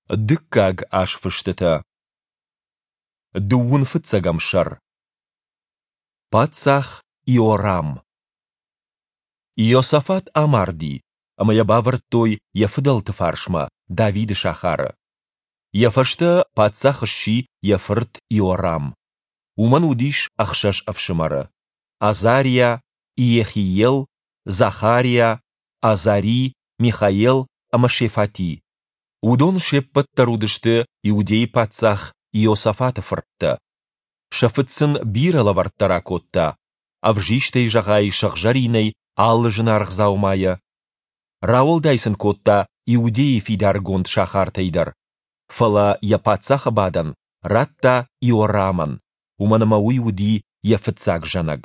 дыккаг аш фыштыта. Дуун фыцагамшар. Пацах Иорам. Иосафат амарди, ама я бавр той я фыдал тыфаршма, Давиды шахара. Я фашта пацах щи я фырт Иорам. Уман удиш ахшаш авшимара. Азария, Иехиел, Захария, Азари, Михаел, Амашефати. Удон шеппат тарудышты иудей пацах Иосафата фыртта. Шафыцын бирала варттара котта, авжиштей жағай шақжариней аллы жынарық заумая. Раул дайсын котта иудеи фидар гонд шахартайдар. Фала я пацаха бадан, ратта Иораман, уманама иуди я фыцак жанаг.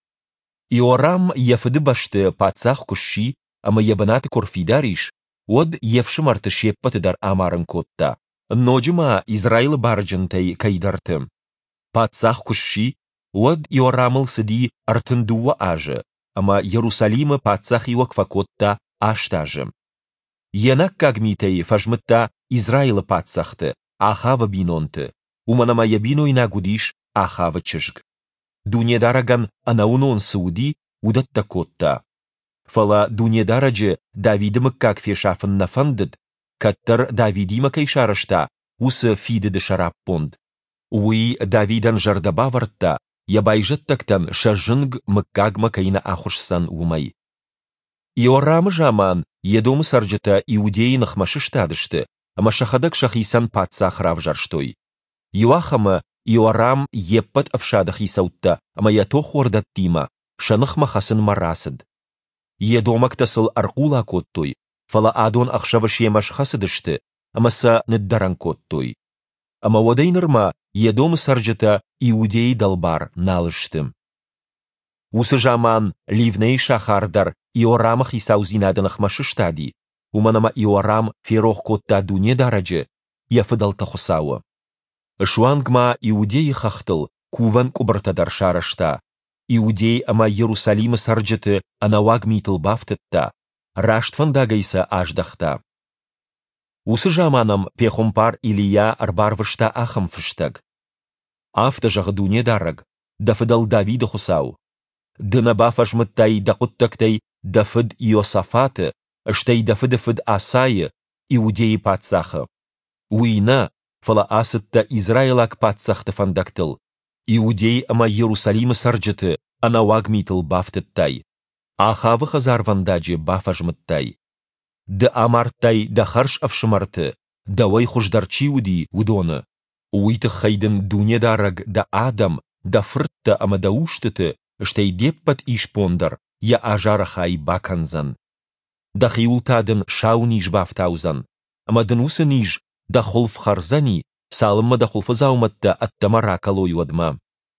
Иорам я фыды башты пацах куши, ама ябанаты корфидариш, од евшимарты шеппатыдар амарын котта. Ноджима Израил барджынтай кайдартым. Пацах куши, од Иорамыл сыди артындуа ажы, ама Иерусалима пацах иуаква котта аштажым. Енак кагмитей фажмытта Израила пацахты, ахава бинонты, уманама ябиной нагудиш ахава чыжг. Дунедараган анаунон сауди удатта котта. Фала дунедараджы Давидымы как фешафын нафандыд, каттар Давидима кайшарышта, усы фидыды шараппонд. Уи Давидан жардаба вартта, ябайжыттактан шажынг мыккагма кайна ахушсан умай. Иорамы жаман, едомы сарджыта иудейнах машыштадышты, ама шахадак шахисан пацах равжарштой. Юахама Иорам еппат авшадах исаутта, ама ятох ордаттима, шанах махасын марасыд. Едомак тасыл аркула коттой, фала адон ахшавашемаш хасыдышты, ама са ниддаран коттой. Ама водайнырма едомы сарджыта иудей далбар налыштым. Усы жаман ливней шахардар Иорамах исаузинадынах машыштади, уманама Иорам ферох котта дуне дараджы, яфыдал тахусауа. Шуангма иудеи хахтыл, куван кубартадар шарашта. Иудей ама Иерусалима сарджыты анаваг митыл бафтытта, раштфандагайса аждахта. Усы жаманам пехомпар Илия арбарвышта ахам фыштаг. Афта жағы дуне дараг, дафыдал Давида хусау. Дынаба фажмыттай дақуттактай дафыд Иосафаты, штей дафыдафыд Асайы, иудеи пацахы. Уйна, фала асытта Израилак пацахты фандактыл. Иудей ама Иерусалима сарджыты анаваг митыл бафтыттай. Ахавы хазарвандаджи бафажмыттай. Да амарттай да харш авшымарты, давай хуждарчи уди удоны. Уйты хайдын дуне дараг да адам, да фыртта ама да уштыты, штей деппат ишпондар, я ажарахай баканзан. Да хиултадын шауниш бафтаузан, ама дынусы ниш да холф харзани, салымма да холфы зауматта аттамара калой вадма.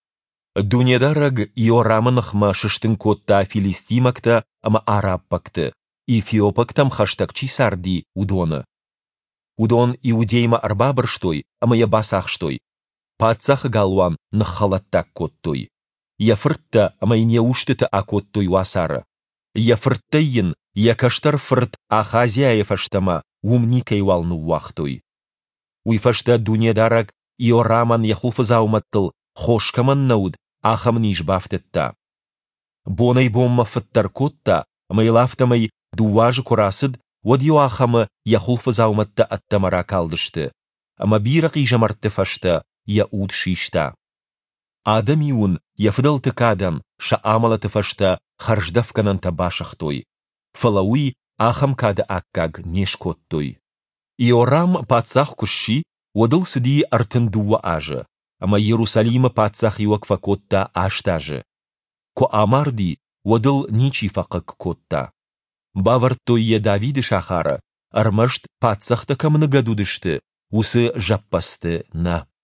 Дуне дараг Иораманахма шыштын котта филистимакта, ама арабпакты, Эфиопактам хаштагчи сарди удоны. Удон иудейма арбабырштой, ама я басахштой. Пацах галуан нахалаттак коттой. Я фыртта, ама ине уштыты акоттой васары. Я фырттайын, я каштар фырт ахазяев аштама, умникай валну вахтой. Уйфашта дуне дараг Иораман яхулфы зауматтыл, хошкаман науд, ахам ниш бафтетта. Бонай бомма фыттар котта, ама илафтамай дуажы курасыд, од Иоахамы яхулфы зауматта аттамара калдышты. Ама бирак ижамартты фашта, я уд шишта. Адам иун яфыдал тыкадан, ша амалаты фашта, харждавкананта башахтой. Фалауи ахам кады аккаг нешкоттой. Иорам пацах куши, одыл сыди артындуа ажы, ама Иерусалима пацах юаква котта аштажы. Ко амарди, одыл ничи фақык котта. Бавар тойе Давиды шахара, армашт пацахта камны гадудышты, усы жаппасты на.